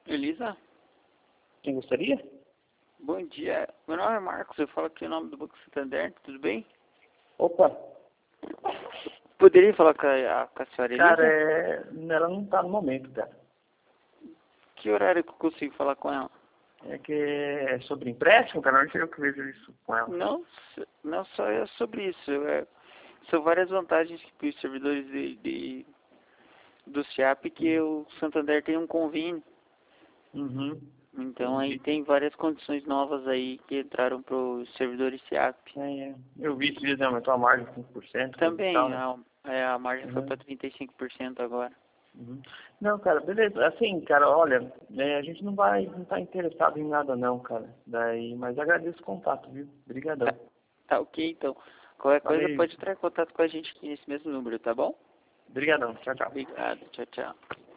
Elisa, Quem gostaria? bom dia. Meu nome é Marcos, eu falo aqui o nome do Banco Santander, tudo bem? Opa, Poderia falar com a senhora cara, Elisa? ela não tá no momento, cara. Que horário que eu consigo falar com ela? É que é sobre empréstimo, cara, não sei eu que vejo isso com ela. Não, não só é sobre isso. São várias vantagens para os servidores do SIAP que o Santander tem um convênio. Uhum. Então aí Entendi. tem várias condições novas aí que entraram para os servidores SIAP. Eu vi que eles aumentou a margem 5%, coisa e tal, Também né? a margem foi Uhum. para 35% agora. Uhum. Não, cara, beleza. Assim, cara, olha, a gente não tá interessado em nada não, cara. Mas agradeço o contato, viu? Obrigadão. Tá ok, então. Qualquer coisa Valeu. pode entrar em contato com a gente aqui nesse mesmo número, tá bom? Obrigadão. Tchau, tchau. Obrigado, tchau, tchau.